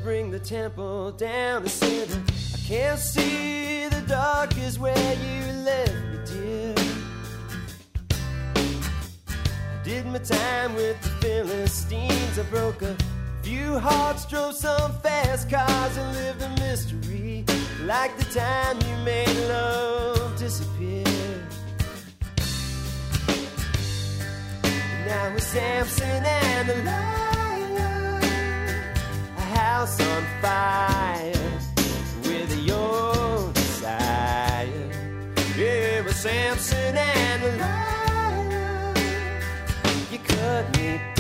bring the temple down. I said, I can't see, the dark is where you left me, dear. I did my time with the Philistines. I broke a few hearts, drove some fast cars, and lived a mystery like the time you made love disappear. Now with Samson and Delilah, a house on fire with your desire. Yeah, with Samson and Delilah, you cut me